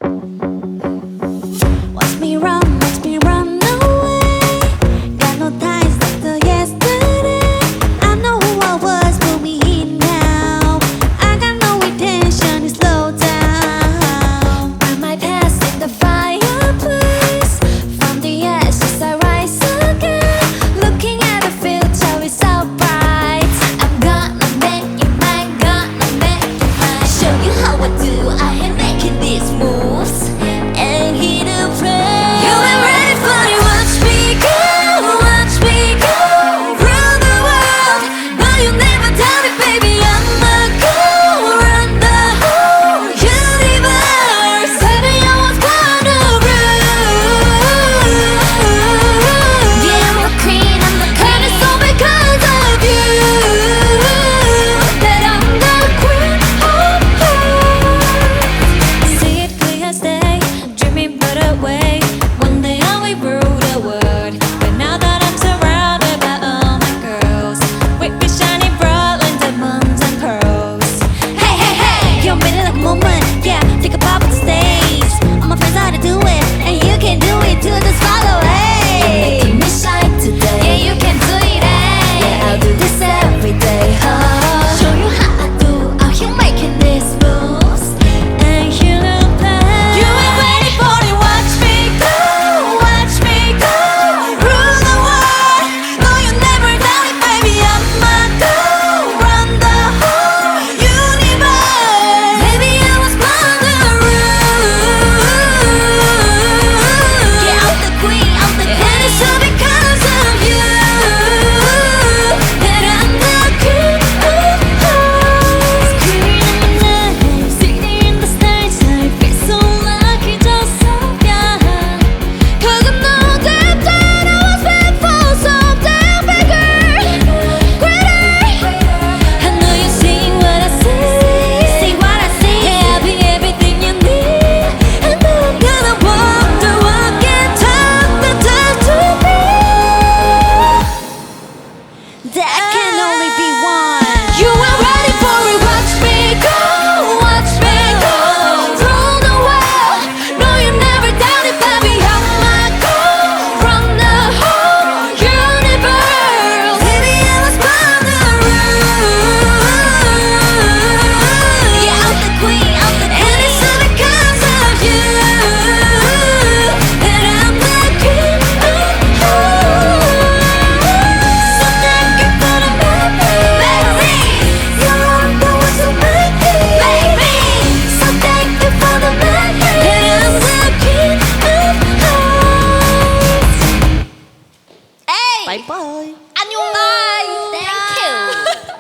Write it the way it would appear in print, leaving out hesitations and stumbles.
Watch me run away. Got no ties left to yesterday. I know who I was, put me in now. I got no intention to slow down. Burn my past in the fireplace. From the ashes I rise again. Looking at the future, it's so bright. I'm gonna make you mine, gonna make you mine. Show you how I do, I am making these moves. And hit a play. You ain't ready for it, watch me go, watch me go. Run the world, but you never tell me, baby, I'ma go. Run the whole universe. Baby, I was born to rule. Yeah, I'm the queen, I'm the king. It's all because of you that I'm the queen of hearts. See it clear as day, dreaming but away. One day I'll be rule the world. But now that I'm surrounded by all my girls, we be shining bright like diamonds and pearls. Hey, hey, hey, you're made like a moment. Yeah, think about the stage. All my friends know how to do it, and you can do it too. Just follow, hey. You're making me shine today. Yeah, you can do it, hey. Yeah, I'll do this every day. Oh, show you how I do. Are you making these moves? And you look back. You ain't ready for it. Watch me go, watch me go. Rule the world. No, you never done it, baby. I'ma go. Run the whole universe. Baby, I was born to rule. Yeah, I'm the queen, I'm the king. And it's all because of you that I'm the queen of hearts. Queen of my life, sitting in the stage. I feel so lucky, just so young. 'Cause I know deep down I was meant for something bigger, greater. I know you see what I see. See what I see. Yeah, I'll be everything you need. And I'm gonna walk the walk and talk the talk to me. That can only be one. You are ready for it. Watch me go, watch me go. Rule the world. No, you never doubt it, baby. I'ma go. Run the whole universe. Baby, I was born to rule. Yeah, I'm the queen, I'm the king. And it's all because of you that I'm the queen of hearts. So thank you for the memories. You're the one to make me, baby. So thank you for the memories. And I'm the queen of hearts. Hey! Bye bye. 안녕. Bye. Thank you.